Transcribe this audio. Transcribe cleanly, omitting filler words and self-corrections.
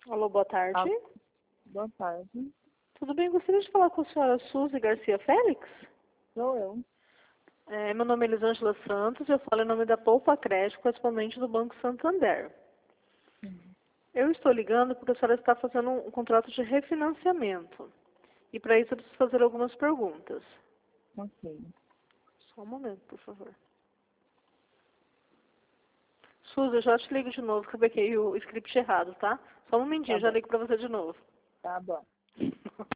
Alô, boa tarde. Boa tarde. Tudo bem? Gostaria de falar com a senhora Suzy Garcia Félix? Sou eu. Meu nome é Elisângela Santos, eu falo em nome da Poupa Crédito, correspondente do Banco Santander. Eu estou ligando porque a senhora está fazendo um contrato de refinanciamento. E para isso eu preciso fazer algumas perguntas. Ok. Só um momento, por favor. Suzy, eu já te ligo de novo, que eu peguei o script errado, tá? Só um momentinho, Tá eu já bom. ligo para você de novo. Tá bom.